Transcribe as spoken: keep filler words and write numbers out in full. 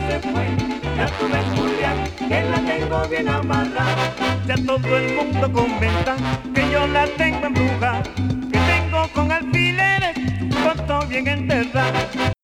se fue. Ya tú ves, Julián, que la tengo bien amarrada. Ya todo el mundo comenta que yo la tengo embrujada, que tengo con alfileres con todo bien enterrado.